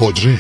حجره.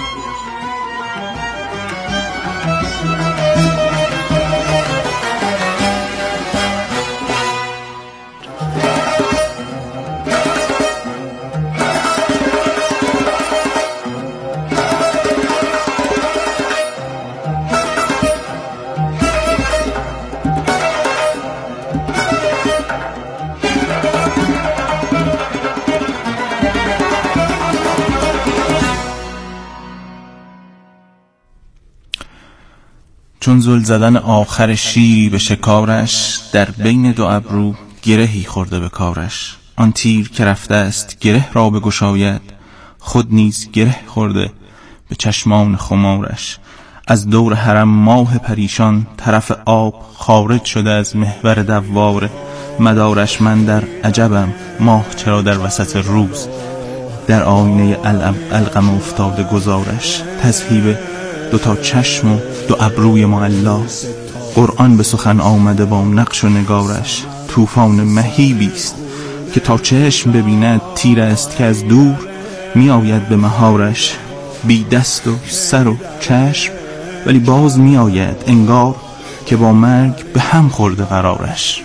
چون زل زدن آخر شیری به شکارش، در بین دو ابرو گرهی خورده به کارش. آن تیر که رفته است گره را بگشاید، خود نیز گره خورده به چشمان خمارش. از دور حرم ماه پریشان، طرف آب خارج شده از محور دواره. مدارش من در عجبم، ماه چرا در وسط روز، در آینه القم افتاده گذارش. تذهیب دو تا چشم و دو ابروی معلا، قرآن به سخن آمده با نقش و نگارش. طوفان مهیبیست که تا چشم ببیند، تیر است که از دور می آید به مهارش. بی دست و سر و چشم ولی باز می آید، انگار که با مرگ به هم خورده قرارش.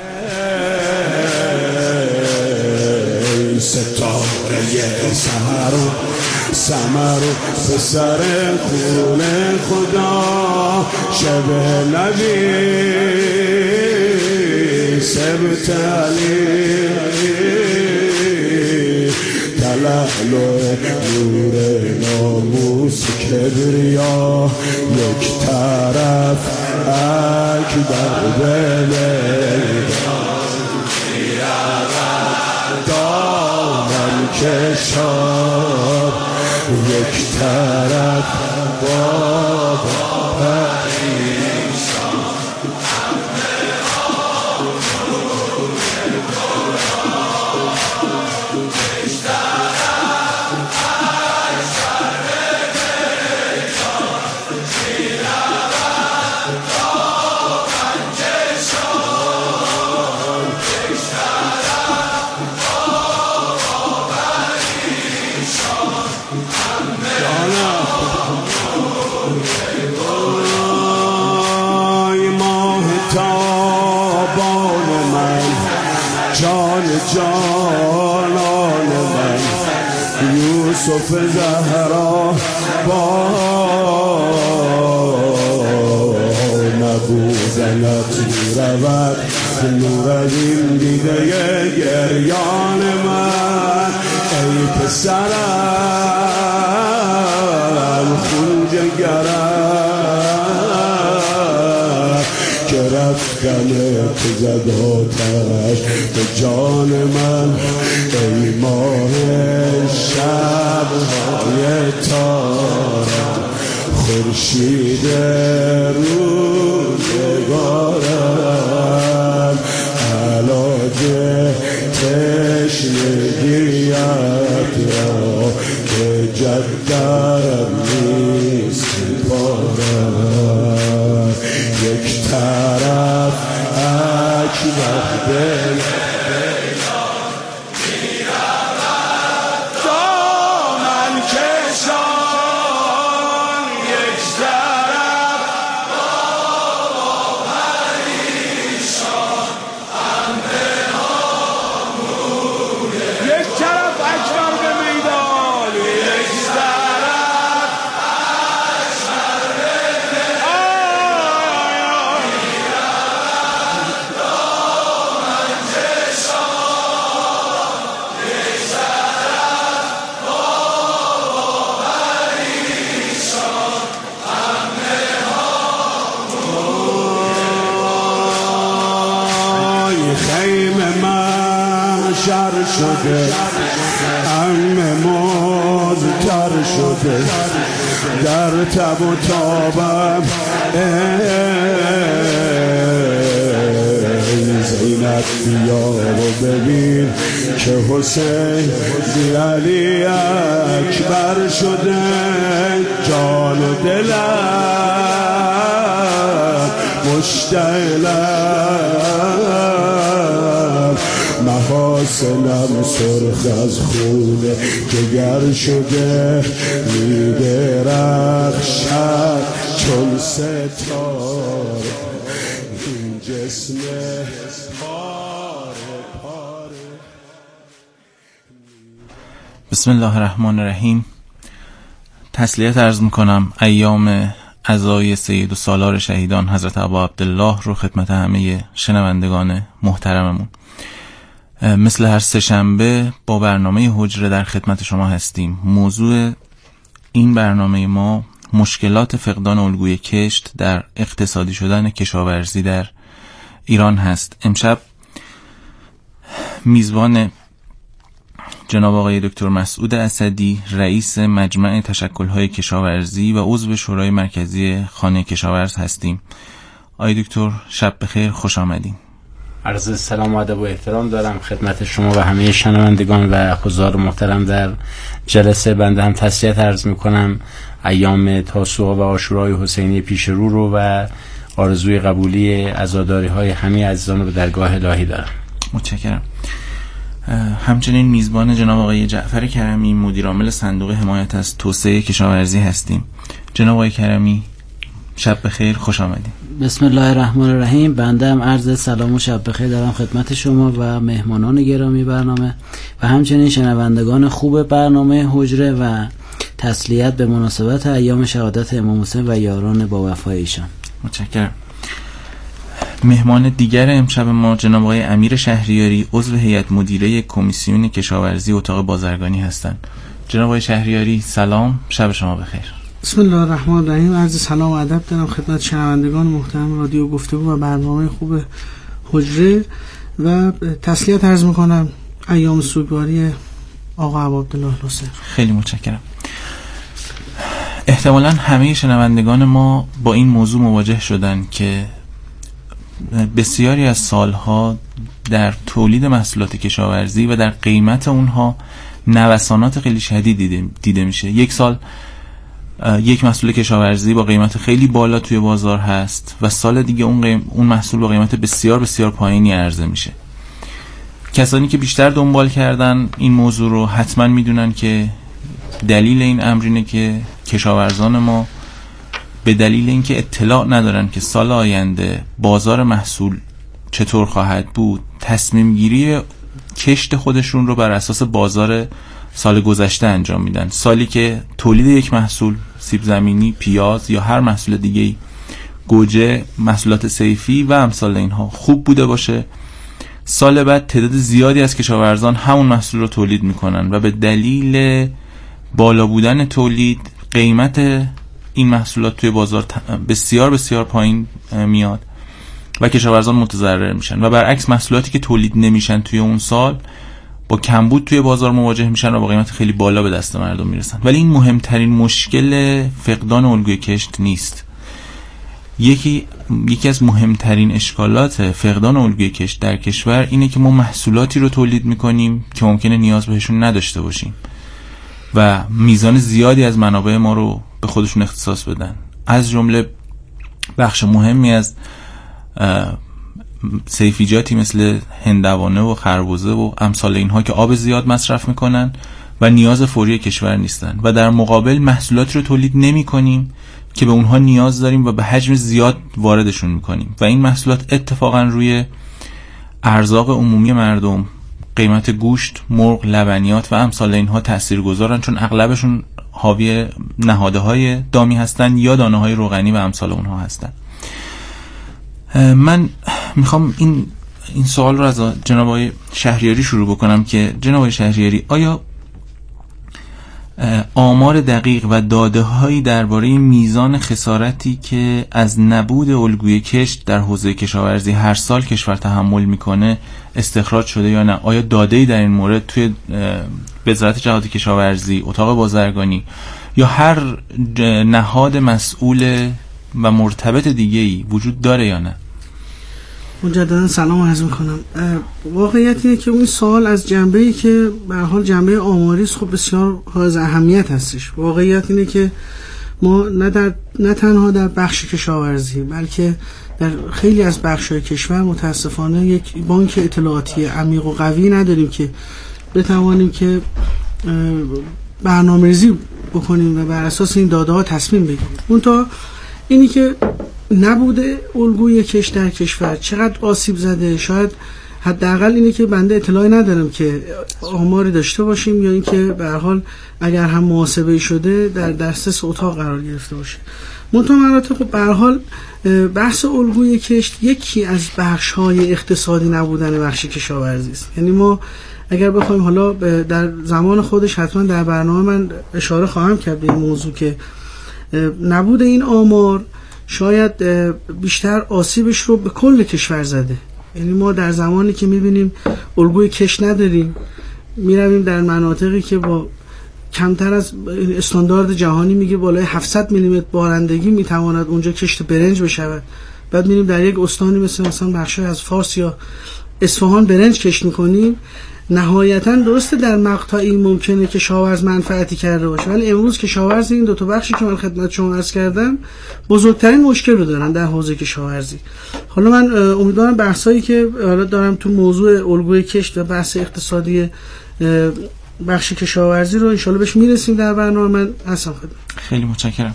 ستاره سحر و سمر و پسر خونه خدا، شب نبی سبتالی تلالو نور ناموس کبریا، یک طرف اکبر دامن کشار، یک طرف بابا پریشان. جانان من یوسف زهرا با نبودنت رود نور از این دیده گریان من. ای پسرم خون جگرم که رفتن تو زد آتش به جان من. ای ماه شب‌های تارم، خورشید روزگارم، علاج تشنگیت را که جدرم نیست پارم. یک طرف اکبر دل شر شده، همه مزتر شده در تب و تابم. زینب بیا و ببین که حسین بی علی اکبر شده. جان و دلم مشتعلم، مهار حاصلم سرخ از خونه جگر شده میدرخشد چون ستاره این جسم پاره پاره. بسم الله الرحمن الرحیم. تسلیت عرض میکنم ایام عزای سید و سالار شهیدان حضرت ابا عبدالله رو خدمت همه شنوندگان محترممون. مثل هر سه‌شنبه با برنامه حجره در خدمت شما هستیم. موضوع این برنامه ما مشکلات فقدان الگوی کشت در اقتصادی شدن کشاورزی در ایران هست. امشب میزبان جناب آقای دکتر مسعود اسدی، رئیس مجمع تشکل‌های کشاورزی و عضو شورای مرکزی خانه کشاورز هستیم. آقای دکتر شب بخیر، خوش آمدین. عرض سلام و ادب و احترام دارم خدمت شما و همه شنوندگان و حضار محترم در جلسه. بنده هم تسلیت عرض میکنم ایام تاسوعا و عاشورای حسینی پیش رو و آرزوی قبولی عزاداری‌های همه عزیزان رو به درگاه الهی دارم. متشکرم. همچنین میزبان جناب آقای جعفر کرمی، مدیر عامل صندوق حمایت از توسعه کشاورزی هستیم. جناب آقای کرمی شب بخیر، خوش آمدید. بسم الله الرحمن الرحیم. بنده هم عرض سلام و شب بخیر دارم خدمت شما و مهمانان گرامی برنامه و همچنین شنوندگان خوب برنامه حجره و تسلیت به مناسبت ایام شهادت امام حسین و یاران با وفای ایشان. متشکرم. مهمان دیگر امشب ما جناب آقای امیر شهریاری، عضو هیئت مدیره کمیسیون کشاورزی اتاق بازرگانی هستند. جناب آقای شهریاری سلام، شب شما بخیر. بسم الله الرحمن الرحیم. عرض سلام و ادب دارم خدمت شنوندگان محترم رادیو گفتگو و برنامه خوب حجره و تسلیت عرض میکنم ایام سوگواری آقا ابا عبدالله حسین. خیلی متشکرم. احتمالاً همه شنوندگان ما با این موضوع مواجه شدن که بسیاری از سالها در تولید محصولات کشاورزی و در قیمت اونها نوسانات خیلی شدید دیده میشه. یک سال یک محصول کشاورزی با قیمت خیلی بالا توی بازار هست و سال دیگه اون محصول با قیمت بسیار بسیار پایینی عرضه میشه. کسانی که بیشتر دنبال کردن این موضوع رو حتما میدونن که دلیل این امر اینه که کشاورزان ما به دلیل اینکه اطلاع ندارن که سال آینده بازار محصول چطور خواهد بود، تصمیم گیری کشت خودشون رو بر اساس بازار سال گذشته انجام میدن. سالی که تولید یک محصول، سیب زمینی، پیاز یا هر محصول دیگه‌ای، گوجه، محصولات صیفی و امثال اینها خوب بوده باشه، سال بعد تعداد زیادی از کشاورزان همون محصول رو تولید میکنن و به دلیل بالا بودن تولید قیمت این محصولات توی بازار بسیار بسیار پایین میاد و کشاورزان متضرر میشن و برعکس محصولاتی که تولید نمیشن توی اون سال با کمبود توی بازار مواجه میشن و با قیمت خیلی بالا به دست مردم میرسن. ولی این مهمترین مشکل فقدان الگوی کشت نیست. یکی از مهمترین اشکالات فقدان الگوی کشت در کشور اینه که ما محصولاتی رو تولید میکنیم که ممکنه نیاز بهشون نداشته باشیم و میزان زیادی از منابع ما رو به خودشون اختصاص بدن. از جمله بخش مهمی از صیفیجاتی مثل هندوانه و خربزه و امثال اینها که آب زیاد مصرف میکنن و نیاز فوری کشور نیستن و در مقابل محصولاتی رو تولید نمی کنیم که به اونها نیاز داریم و به حجم زیاد واردشون میکنیم و این محصولات اتفاقا روی ارزاق عمومی مردم، قیمت گوشت، مرغ، لبنیات و امثال اینها تاثیرگذارن، چون اغلبشون حاوی نهادهای دامی هستن یا دانه‌های روغنی و امثال اونها هستن. من میخوام این سوال رو از جناب آقای شهریاری شروع بکنم که جناب آقای شهریاری، آیا آمار دقیق و داده‌هایی درباره میزان خسارتی که از نبود الگوی کشت در حوزه کشاورزی هر سال کشور تحمل میکنه استخراج شده یا نه؟ آیا داده‌ای در این مورد توی وزارت جهاد کشاورزی، اتاق بازرگانی یا هر نهاد مسئول و مرتبط دیگه‌ای وجود داره یا نه؟ مجددا سلام عرض میکنم. واقعیت اینه که اون سوال از جنبه‌ای که به هر حال جنبه آماری است، خب بسیار حائز اهمیت هستش. واقعیت اینه که ما نه تنها در بخش کشاورزی بلکه در خیلی از بخش‌های کشور متاسفانه یک بانک اطلاعاتی عمیق و قوی نداریم که بتوانیم که برنامه‌ریزی بکنیم و بر اساس این داده‌ها تصمیم بگیریم. اونتا اینی که نبوده الگوی کشت در کشور چقدر آسیب زده، شاید حداقل اینه که بنده اطلاعی ندارم که آماری داشته باشیم یا اینکه به هر حال اگر هم محاسبه شده در دسترس اتاق قرار گرفته باشه. منتها خب به هر حال بحث الگوی کشت یکی از بخش‌های اقتصادی نبودن بخش کشاورزی است. یعنی ما اگر بخوایم حالا در زمان خودش حتما در برنامه من اشاره خواهم کرد به این موضوع که نبود این آمار شاید بیشتر آسیبش رو به کل کشور زده. یعنی ما در زمانی که می‌بینیم الگوی کشت نداریم، می‌رویم در مناطقی که با کمتر از استاندارد جهانی میگه بالای 700 میلیمتر بارندگی میتواند اونجا کشت برنج بشود، بعد می‌بینیم در یک استانی مثلا بخشی از فارس یا اصفهان برنج کشت می‌کنیم. نهایتاً درسته در مقطعی ممکنه که کشاورز منفعتی کرده باشه، ولی امروز کشاورز این دو تا بخشی که من خدمت شما عرض کردم بزرگترین مشکل رو دارن در حوزه کشاورزی. حالا من امیدوارم بحثایی که حالا دارم تو موضوع الگوی کشت و بحث اقتصادی بخش کشاورزی رو ان شاءالله بهش میرسیم در برنامه. من هستم خدمت. خیلی متشکرم.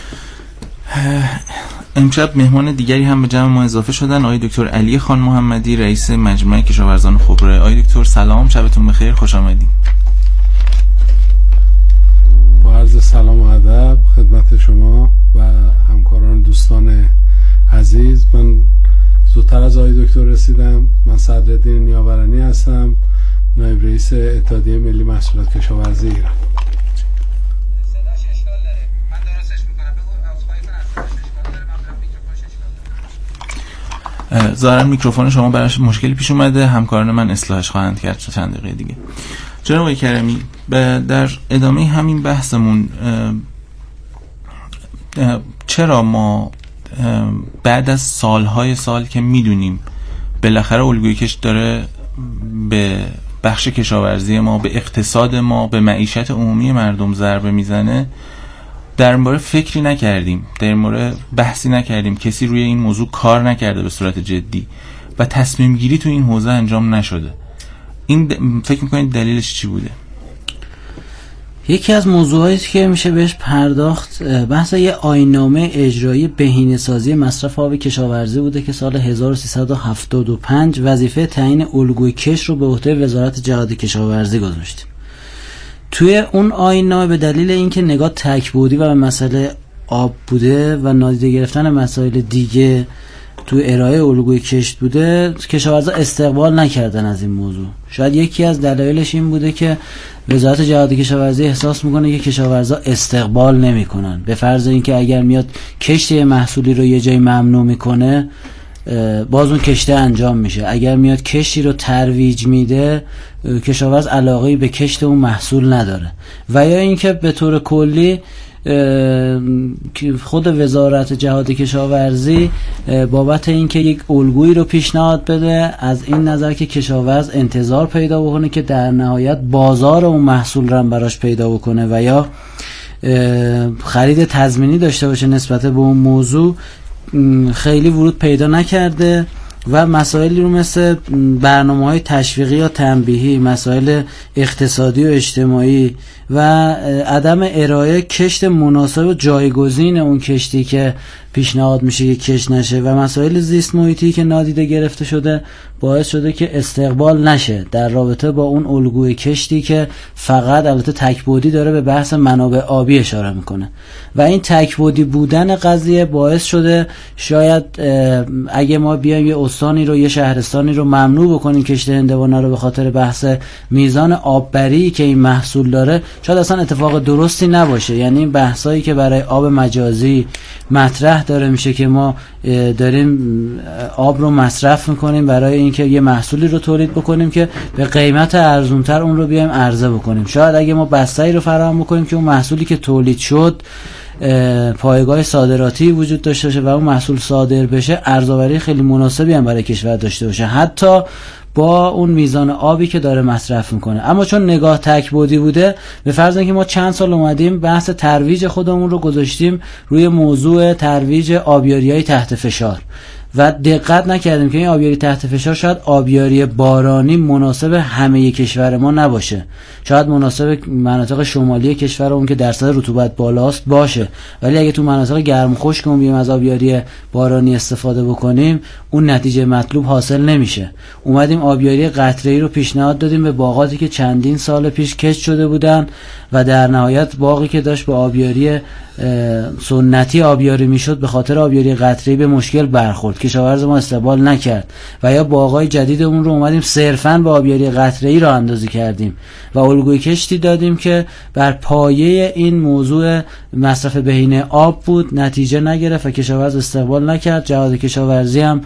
امشب مهمان دیگری هم به جمع ما اضافه شدن، آقای دکتر علی خان محمدی، رئیس مجمع کشاورزان خبره. آقای دکتر سلام، شبتون بخیر، خوش آمدید. با عرض سلام و ادب خدمت شما و همکاران دوستان عزیز. من زودتر از آقای دکتر رسیدم. من صدرالدین نیاورانی هستم، نایب رئیس اتحادیه ملی محصولات کشاورزی ایران. ظاهرا میکروفون شما براش مشکلی پیش اومده، همکاران من اصلاحش خواهند کرد چند دقیقه دیگه. جناب آقای کرمی، در ادامه همین بحثمون چرا ما بعد از سالهای سال که میدونیم بالاخره الگوی کشت داره به بخش کشاورزی ما، به اقتصاد ما، به معیشت عمومی مردم ضربه میزنه، در این باره فکری نکردیم، در این باره بحثی نکردیم، کسی روی این موضوع کار نکرده به صورت جدی و تصمیم گیری تو این حوزه انجام نشده. این فکر میکنید دلیلش چی بوده؟ یکی از موضوعاتی که میشه بهش پرداخت بحث یه آیین‌نامه اجرایی بهینه‌سازی مصرف آب کشاورزی بوده که سال 1375 وظیفه تعیین الگوی کشت رو به عهده وزارت جهاد کشاورزی گذاشت. توی اون آیین‌نامه به دلیل اینکه نگاه تک‌بعدی و به مسئله آب بوده و نادیده گرفتن مسائل دیگه توی ارائه الگوی کشت بوده، کشاورزا استقبال نکردن از این موضوع. شاید یکی از دلایلش این بوده که وزارت جهاد کشاورزی احساس میکنه که کشاورزا استقبال نمیکنن. به فرض اینکه اگر میاد کشت یه محصولی رو یه جای ممنوع میکنه، باز اون کشته انجام میشه. اگر میاد کشتی رو ترویج میده، کشاورز علاقه‌ای به کشت اون محصول نداره. و یا اینکه به طور کلی خود وزارت جهاد کشاورزی بابت اینکه یک الگویی رو پیشنهاد بده، از این نظر که کشاورز انتظار پیدا بکنه که در نهایت بازار اون محصول رو براش پیدا بکنه و یا خرید تضمینی داشته باشه نسبت به اون موضوع، خیلی ورود پیدا نکرده و مسائلی رو مثل برنامه‌های تشویقی یا تنبیهی، مسائل اقتصادی و اجتماعی و عدم ارائه کشت مناسب و جایگزین اون کشتی که پیشنهاد میشه که کشت نشه و مسائل زیست محیطی که نادیده گرفته شده باعث شده که استقبال نشه در رابطه با اون الگوی کشتی که فقط البته تک‌بعدی داره به بحث منابع آبی اشاره میکنه و این تک‌بعدی بودن قضیه باعث شده شاید اگه ما بیایم یه استانی رو، یه شهرستانی رو ممنوع بکنیم کشت هندوانه رو به خاطر بحث میزان آببری که این محصول داره، شاید اصلا اتفاق درستی نباشه. یعنی این بحثایی که برای آب مجازی مطرح داره میشه که ما داریم آب رو مصرف میکنیم برای اینکه یه محصولی رو تولید بکنیم که به قیمت ارزونتر اون رو بیایم عرضه بکنیم. شاید اگه ما بسته‌ای رو فراهم بکنیم که اون محصولی که تولید شد پایگاه صادراتی وجود داشته باشه و اون محصول صادر بشه، ارزآوری خیلی مناسبی هم برای کشور داشته باشه، حتی با اون میزان آبی که داره مصرف میکنه. اما چون نگاه تک‌بعدی بوده، به فرض اینکه ما چند سال اومدیم بحث ترویج خودمون رو گذاشتیم روی موضوع ترویج آبیاری‌های تحت فشار و دقت نکردیم که این آبیاری تحت فشار شاید آبیاری بارانی مناسب همه کشور ما نباشه، شاید مناسب مناطق شمالی کشورمون که درصد رطوبت بالاست باشه، ولی اگه تو مناطق گرم خشکمون بیایم از آبیاری بارانی استفاده بکنیم اون نتیجه مطلوب حاصل نمیشه. اومدیم آبیاری قطره‌ای رو پیشنهاد دادیم به باغاتی که چندین سال پیش کشت شده بودن و در نهایت باغی که داشت به آبیاری سنتی آبیاری میشد به خاطر آبیاری قطره‌ای به مشکل برخورد، کشاورز ما استقبال نکرد و یا باغای جدیدمون رو اومدیم صرفاً به آبیاری قطره‌ای راه اندازی کردیم و الگوی کشتی دادیم که بر پایه این موضوع مصرف بهینه آب بود، نتیجه نگرفت و کشاورز استقبال نکرد. جهاد کشاورزی هم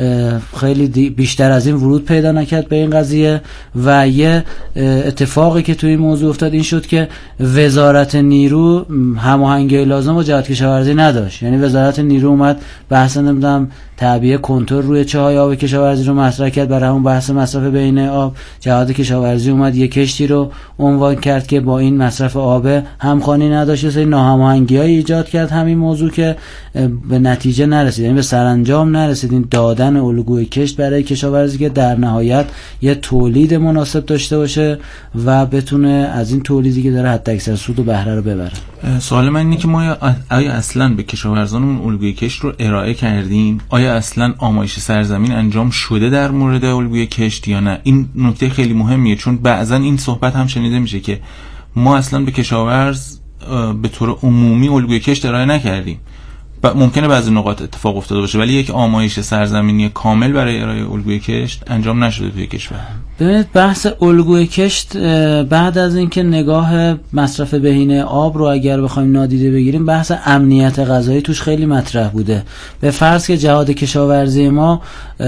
خیلی بیشتر از این ورود پیدا نکرد به این قضیه و یه اتفاقی که توی این موضوع افتاد این شد که وزارت نیرو هماهنگی لازم با جهاد کشاورزی نداشت. یعنی وزارت نیرو اومد بحث نمیدونم تعبیه کنترل روی چاهای آب کشاورزی رو مطرح کرد برای همون بحث مصرف بهینه آب. جهاد کشاورزی اومد یه کشتی رو عنوان کرد که با این مصرف آب همخوانی نداشت، یه سری ناهماهنگی‌های ایجاد کرد همین موضوع که به نتیجه نرسید، یعنی به سرانجام نرسید. این دادن الگوی کشت برای کشاورزی که در نهایت یه تولید مناسب داشته باشه و بتونه از این تولیدی که داره حداکثر سود و بهره رو ببره. سوال من اینه که ما آیا اصلا به کشاورزانمون الگوی کشت رو ارائه کردیم؟ آیا اصلا آمایش سرزمین انجام شده در مورد الگوی کشت یا نه؟ این نکته خیلی مهمیه، چون بعضا این صحبت هم شنیده میشه که ما اصلا به کشاورز به طور عمومی الگوی کشت ارائه نکردیم. ممکنه بعضی نقاط اتفاق افتاده باشه ولی یک آمایش سرزمینی کامل برای ارائه الگوی کشت انجام نشده توی کشور. ببینید بحث الگوی کشت بعد از اینکه نگاه مصرف بهینه آب رو اگر بخوایم نادیده بگیریم، بحث امنیت غذایی توش خیلی مطرح بوده. به فرض که جهاد کشاورزی ما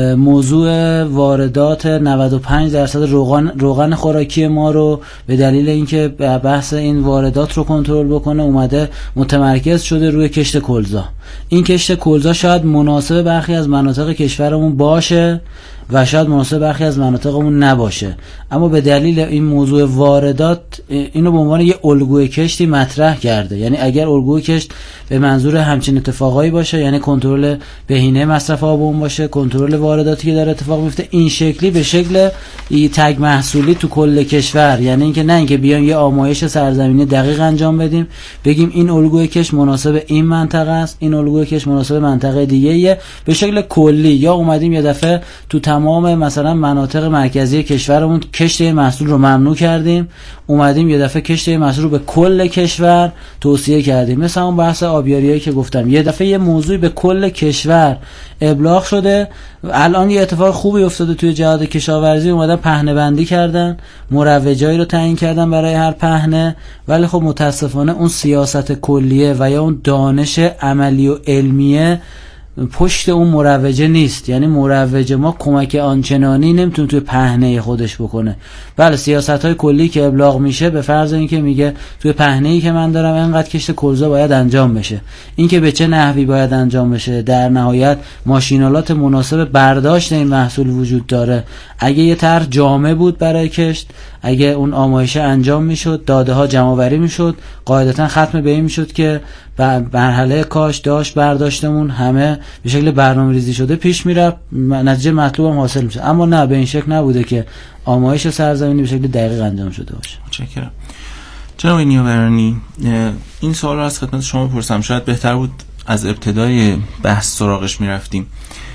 موضوع واردات 95% روغن خوراکی ما رو به دلیل اینکه بحث این واردات رو کنترل بکنه اومده متمرکز شده روی کشت کلزا. این کشت کلزا شاید مناسب برخی از مناطق کشورمون باشه و شاید مناسب برخی از مناطقمون نباشه، اما به دلیل این موضوع واردات اینو به عنوان یه الگوی کشتی مطرح کرده. یعنی اگر الگوی کشت به منظور همچین اتفاقایی باشه، یعنی کنترل بهینه مصرف آب باشه، کنترل وارداتی که داره اتفاق میفته این شکلی به شکل تگ محصولی تو کل کشور، یعنی اینکه نه اینکه بیایم یه آمایش سرزمینی دقیق انجام بدیم بگیم این الگوی کشت مناسب این منطقه است، این الگوی کشت مناسب منطقه دیگه‌ایه، به شکل کلی. یا اومدیم یه دفعه تو تمام مثلا مناطق مرکزی کشورمون کشت محصول رو ممنوع کردیم، اومدیم یه دفعه کشت محصول رو به کل کشور توصیه کردیم. مثلا اون بحث آبیاریایی که گفتم، یه دفعه یه موضوعی به کل کشور ابلاغ شده. الان یه اتفاق خوبی افتاده توی جهاد کشاورزی، اومدن پهنه بندی کردن، مروجایی رو تعیین کردن برای هر پهنه، ولی خب متاسفانه اون سیاست کلیه و یا اون دانش عملی و علمیه پشت اون مروجه نیست. یعنی مروجه ما کمک آنچنانی نمیتونه توی پهنه خودش بکنه. بله سیاست‌های کلی که ابلاغ میشه به فرض اینکه میگه توی پهنه‌ای که من دارم اینقدر کشت کلزا باید انجام بشه، اینکه به چه نحوی باید انجام بشه، در نهایت ماشینالات مناسب برداشت این محصول وجود داره. اگه یه طرح جامع بود برای کشت، اگه اون آمایش انجام میشد، داده ها جمع آوری میشد، قاعدتا ختم به این میشد که مرحله کاش داشت برداشتمون همه به شکل برنامه‌ریزی شده پیش میره، نتیجه مطلوب هم حاصل میشه. اما نه، به این شکل نبوده که آمایش سرزمینی به شکل دقیق انجام شده باشه. متشکرم. جناب نیاورانی، این سوال رو از خدمت شما بپرسم، شاید بهتر بود از ابتدای بحث سراغش میرفتیم.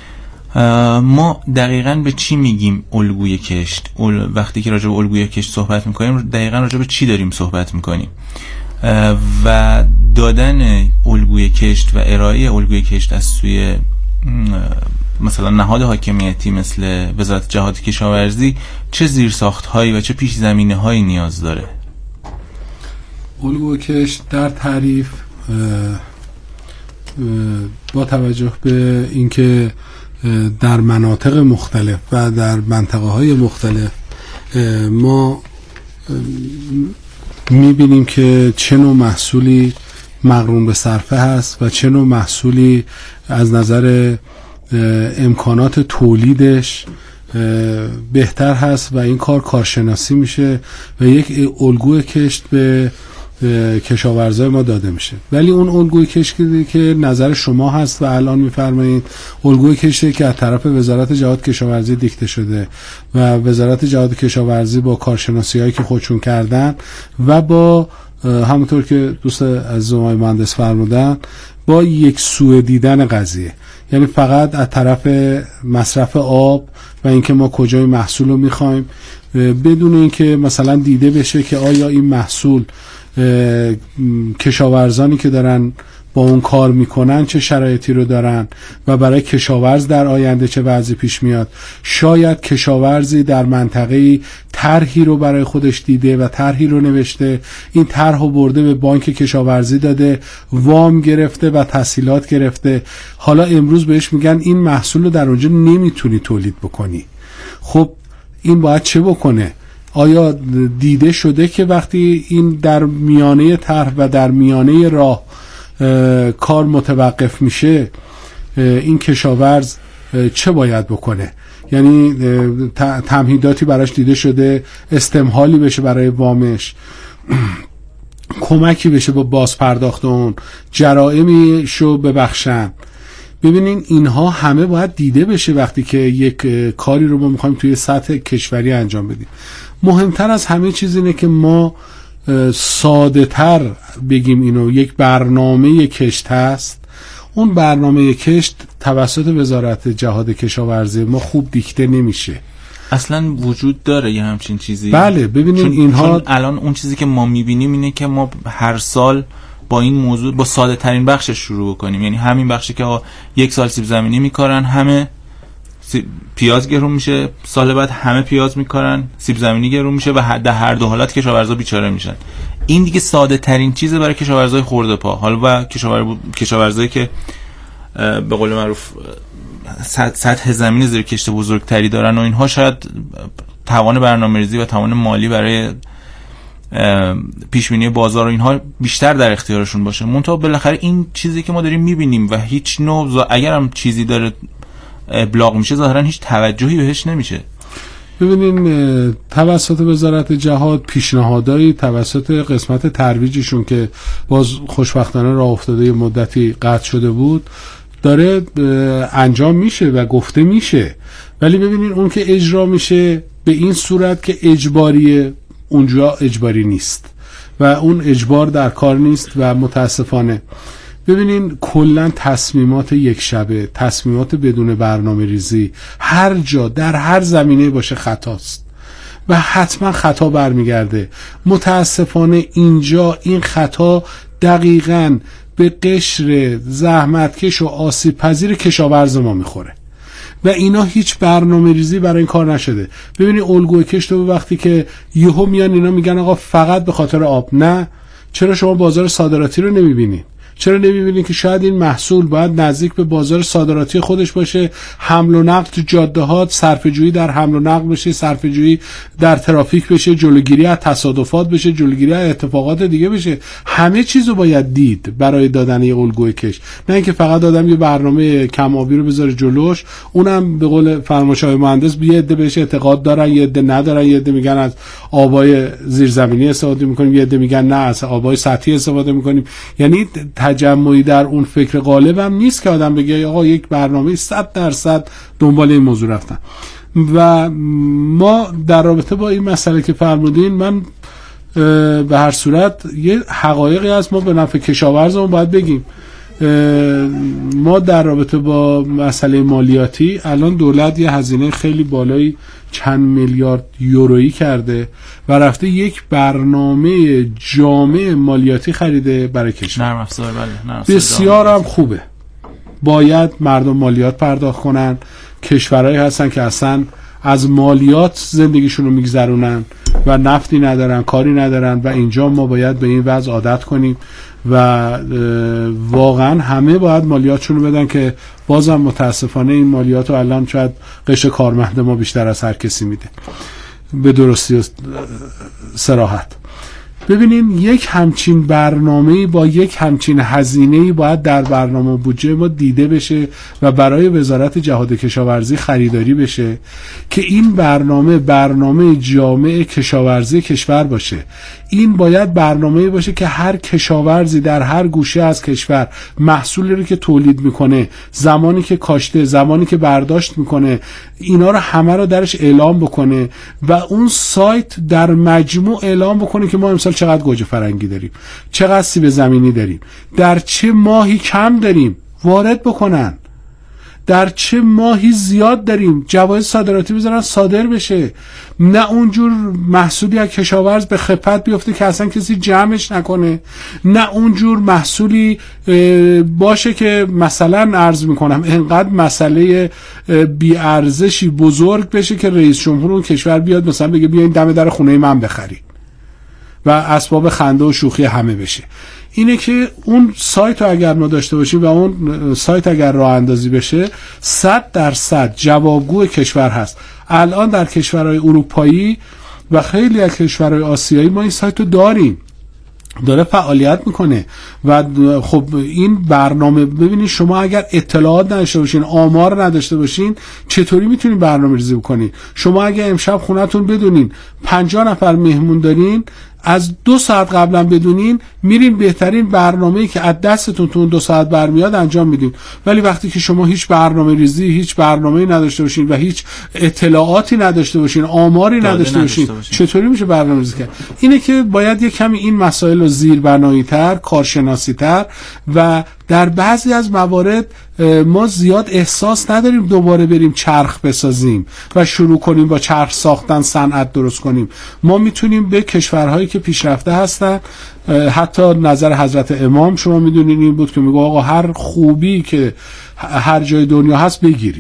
ما دقیقاً به چی میگیم الگوی کشت؟ وقتی که راجع به الگوی کشت صحبت میکنیم دقیقاً راجع به چی داریم صحبت میکنیم؟ و دادن الگوی کشت و ارائه الگوی کشت از سوی مثلا نهاد حاکمیتی مثل وزارت جهاد کشاورزی چه زیرساخت‌هایی و چه پیش زمینه‌هایی نیاز داره؟ الگوی کشت در تعریف با توجه به اینکه در مناطق مختلف و در منطقه‌های مختلف ما می‌بینیم که چه نوع محصولی مقرون به صرفه هست و چه نوع محصولی از نظر امکانات تولیدش بهتر هست و این کارشناسی میشه و یک الگوی کشت به کشاورزای ما داده میشه. ولی اون الگوی کشتی که نظر شما هست و الان میفرمایید الگوی کشتی که از طرف وزارت جهاد کشاورزی دیکته شده و وزارت جهاد کشاورزی با کارشناسی‌هایی که خودشون کردن و با همونطور که دوست عزیز آقای مهندس فرمودن با یک سوء دیدن قضیه، یعنی فقط از طرف مصرف آب و اینکه ما کجای محصول رو میخوایم بدون اینکه مثلا دیده بشه که آیا این محصول کشاورزانی که دارن با اون کار میکنن چه شرایطی رو دارن و برای کشاورز در آینده چه وضعی پیش میاد. شاید کشاورزی در منطقه‌ای طرحی رو برای خودش دیده و طرحی رو نوشته، این طرح رو برده به بانک کشاورزی داده، وام گرفته و تسهیلات گرفته، حالا امروز بهش میگن این محصول رو در اونجا نمیتونی تولید بکنی. خب این باید چه بکنه؟ آیا دیده شده که وقتی این در میانه طرح و در میانه راه کار متوقف میشه این کشاورز چه باید بکنه؟ یعنی تمهیداتی براش دیده شده، استمهالی بشه برای وامش، کمکی بشه با بازپرداخت اون، جرائمی شو ببخشن. ببینین اینها همه باید دیده بشه وقتی که یک کاری رو ما میخوایم توی سطح کشوری انجام بدیم. مهمتر از همه چیز اینه که ما ساده تر بگیم اینو، یک برنامه کشت هست. اون برنامه کشت توسط وزارت جهاد کشاورزی ما خوب دیکته نمیشه. اصلا وجود داره یه همچین چیزی؟ بله ببینین اینها چون الان اون چیزی که ما میبینیم اینه که ما هر سال با این موضوع با ساده ترین بخشش شروع بکنیم، یعنی همین بخشی که یک سال سیب زمینی میکارن همه پیاز گرون میشه، سال بعد همه پیاز میکارن سیب زمینی گرون میشه و در هر دو حالت کشاورزا بیچاره میشن. این دیگه ساده ترین چیزه برای کشاورزای خرده پا. حالا و کشاورزایی که به قول معروف سطح زمین زیر کشت بزرگتری دارن و اینها شاید توان برنامه‌ریزی و توان مالی برای پیشبینی بازار و اینها بیشتر در اختیارشون باشه. منتها بالاخره این چیزی که ما داریم میبینیم و هیچ نوع اگر هم چیزی داره ابلاغ میشه ظاهرا هیچ توجهی بهش نمیشه. ببینین توسط وزارت جهاد پیشنهادایی توسط قسمت ترویجشون که باز خوشبختانه راه افتاده مدتی قطع شده بود داره انجام میشه و گفته میشه، ولی ببینین اون که اجرا میشه به این صورت که اجباریه، اونجا اجباری نیست و اون اجبار در کار نیست و متاسفانه ببینین کلن تصمیمات یک شبه، تصمیمات بدون برنامه ریزی هر جا در هر زمینه باشه خطاست و حتما خطا برمیگرده. متاسفانه اینجا این خطا دقیقاً به قشر زحمتکش و آسیب پذیر کشاورز ما میخوره و اینا هیچ برنامه ریزی برای این کار نشده. ببینید الگوی کشت و وقتی که یهو میان اینا میگن آقا فقط به خاطر آب، نه، چرا شما بازار صادراتی رو نمیبینید؟ چرا نمیبینید که شاید این محصول باید نزدیک به بازار صادراتی خودش باشه، حمل و نقل تو جاده‌ها، صرفه‌جویی در حمل و نقل بشه، صرفه‌جویی در ترافیک بشه، جلوگیری از تصادفات بشه، جلوگیری از اتفاقات دیگه بشه. همه چیزو باید دید برای دادن یه الگوی کشت، نه اینکه فقط آدم یه برنامه کم آبی رو بذاره جلوش، اونم به قول فرمایش آقای مهندس یه عده بهش اعتقاد دارن، یه عده ندارن، یه عده میگن از آبای زیرزمینی استفاده می‌کنیم، یه عده میگن نه از آبای سطحی استفاده می‌کنیم. یعنی تجمعی در اون فکر غالب هم نیست که آدم بگه آقا یک برنامه 100% دنبال این موضوع رفتن. و ما در رابطه با این مسئله که فرمودین، من به هر صورت یه حقایقی هست ما به نفع کشاورزمون باید بگیم. ما در رابطه با مسئله مالیاتی الان دولت یه هزینه خیلی بالایی چند میلیارد یورویی کرده و رفته یک برنامه جامع مالیاتی خریده برای کشور. نرم افزار، بله، بسیار هم خوبه. باید مردم مالیات پرداخت کنن. کشورهایی هستن که اصلا از مالیات زندگیشون رو میگذرونن و نفتی ندارن، کاری ندارن و اینجا ما باید به این وضع عادت کنیم و واقعا همه باید مالیاتشون رو بدن که بازم متاسفانه این مالیات رو الان شاید قشر کارمند ما بیشتر از هر کسی میده به درستی و صراحت. ببینین یک همچین برنامه‌ای با یک همچین هزینه‌ای باید در برنامه بودجه ما دیده بشه و برای وزارت جهاد کشاورزی خریداری بشه که این برنامه جامع کشاورزی کشور باشه. این باید برنامه‌ای باشه که هر کشاورزی در هر گوشه از کشور محصولی رو که تولید میکنه، زمانی که کاشته، زمانی که برداشت میکنه، اینا رو همه رو درش اعلام بکنه و اون سایت در مجموع اعلام بکنه که ما امسال چقدر گوجه فرنگی داریم، چقدر سیب زمینی داریم، در چه ماهی کم داریم وارد بکنن، در چه ماهی زیاد داریم، جوایز صادراتی بذارن صادر بشه. نه اونجور محصولی از کشاورز به خپت بیفته که اصلا کسی جمعش نکنه، نه اونجور محصولی باشه که مثلا عرض میکنم انقدر مسئله بیارزشی بزرگ بشه که رئیس جمهور اون کشور بیاد مثلا بگه بیاین دم در خونه من بخرید و اسباب خنده و شوخی همه بشه. اینه که اون سایت رو اگر ما داشته باشیم و اون سایت اگر راه اندازی بشه 100% جوابگو کشور هست. الان در کشورهای اروپایی و خیلی از کشورهای آسیایی ما این سایت رو داریم، داره فعالیت میکنه و خب این برنامه ببینید شما اگر اطلاعات نداشته باشین، آمار نداشته باشین، چطوری میتونین برنامه ریزی بکنین؟ شما اگر امشب خونتون بدونین 50 نفر مهمون دارین، از 2 ساعت قبلا بدونین، میرین بهترین برنامه‌ای که از دستتون تو اون 2 ساعت برمیاد انجام میدین. ولی وقتی که شما هیچ برنامه ریزی، هیچ برنامه‌ای نداشته باشین و هیچ اطلاعاتی نداشته باشین، آماری نداشته باشین، چطوری میشه برنامه ریزی کرد؟ اینه که باید یک کمی این مسائل رو زیربنایی‌تر، کارشناسی‌تر و در بعضی از موارد ما زیاد احساس نداریم دوباره بریم چرخ بسازیم و شروع کنیم با چرخ ساختن صنعت درست کنیم. ما میتونیم به کشورهایی که پیشرفته هستن، حتی نظر حضرت امام شما میدونین این بود که میگه آقا هر خوبی که هر جای دنیا هست بگیریم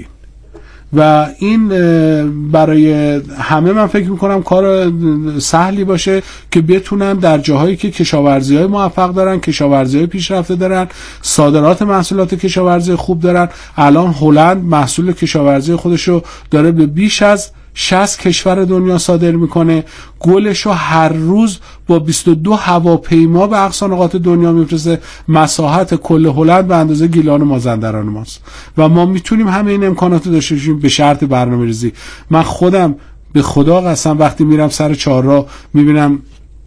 و این برای همه من فکر میکنم کار سهلی باشه که بتونن در جاهایی که کشاورزی‌های موفق دارن، کشاورزی‌های پیشرفته دارن، صادرات محصولات کشاورزی خوب دارن. الان هلند محصول کشاورزی خودشو داره به بیش از 60 کشور دنیا صادر میکنه، گلشو هر روز با 22 هواپیما به اقصا نقاط دنیا میفرسته. مساحت کل هلند به اندازه گیلان و مازندران ماست و ما میتونیم همه این امکانات داشته باشیم به شرط برنامه‌ریزی. من خودم به خدا قسم وقتی میرم سر چهارراه میبینم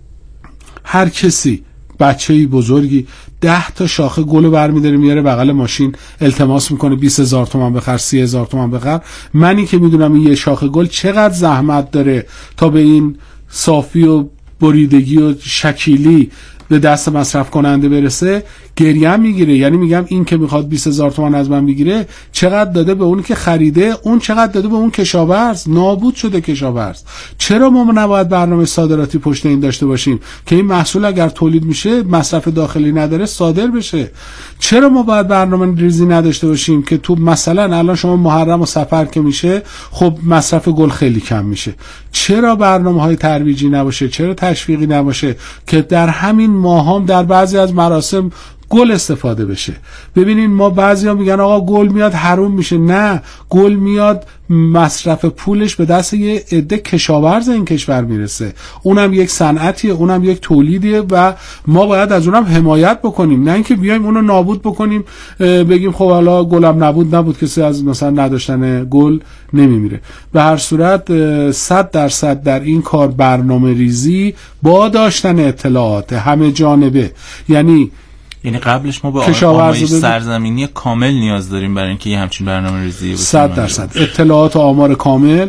هر کسی، بچه‌ای بزرگی 10 تا شاخه گل برمی‌داره میاره بغل ماشین، التماس میکنه 20,000 تومان بخر، 30,000 تومان بخر. منی که میدونم این یه شاخه گل چقدر زحمت داره تا به این صافی و بریدگی و شکیلی به دست مصرف کننده برسه، گریه میگیره. یعنی میگم این که میخواد 20,000 تومان از من بگیره چقدر داده به اون که خریده، اون چقدر داده به اون کشاورز. نابود شده کشاورز. چرا ما نباید برنامه صادراتی پشت این داشته باشیم که این محصول اگر تولید میشه مصرف داخلی نداره صادر بشه؟ چرا ما باید برنامه ریزی نداشته باشیم که تو مثلا الان شما محرم و صفر که میشه خب مصرف گل خیلی کم میشه؟ چرا برنامه‌های ترویجی نباشه؟ چرا تشویقی نباشه که در همین ماهام در بعضی از مراسم گل استفاده بشه؟ ببینین ما بعضیا میگن آقا گل میاد حروم میشه. نه، گل میاد مصرف پولش به دست یه عده کشاورز این کشور میرسه. اونم یک صنعتیه، اونم یک تولیدیه و ما باید از اونم حمایت بکنیم، نه اینکه بیایم اونو نابود بکنیم بگیم خب حالا گلم نبود کسی از مثلا نداشتن گل نمیمیره. به هر صورت 100% در این کار برنامه ریزی با داشتن اطلاعات همه جانبه، یعنی قبلش ما به آمایش سرزمینی کامل نیاز داریم برای اینکه یه همچین برنامه ریزی 100% اطلاعات و آمار کامل،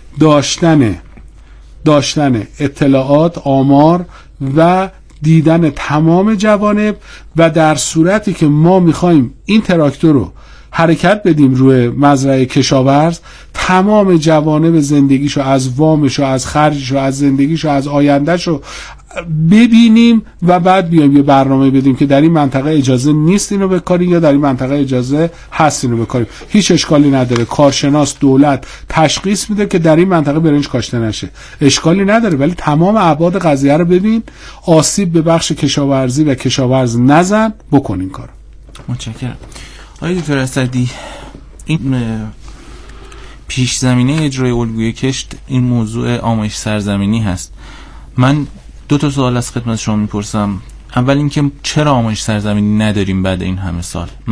داشتن اطلاعات، آمار و دیدن تمام جوانب. و در صورتی که ما میخوایم این تراکتور رو حرکت بدیم روی مزرعه کشاورز، تمام جوانب زندگیشو، از وامشو، از خرجشو، از زندگیشو، از آیندهشو ببینیم و بعد بیایم یه برنامه بدیم که در این منطقه اجازه نیست اینو بکاریم یا در این منطقه اجازه هست اینو بکاریم. هیچ اشکالی نداره. کارشناس دولت تشخیص میده که در این منطقه برنج کاشته نشه، اشکالی نداره. ولی تمام ابعاد قضیه رو ببین، آسیب به بخش کشاورزی و کشاورز نزن، بکنین کارو. متشکرم. آقای دکتر اسدی، این پیش زمینه اجرای الگوی کشت این موضوع آمایش سرزمینی هست. من 2 تا سوال از خدمت شما میپرسم. اول اینکه چرا آموزش سرزمینی نداریم بعد این همه سال؟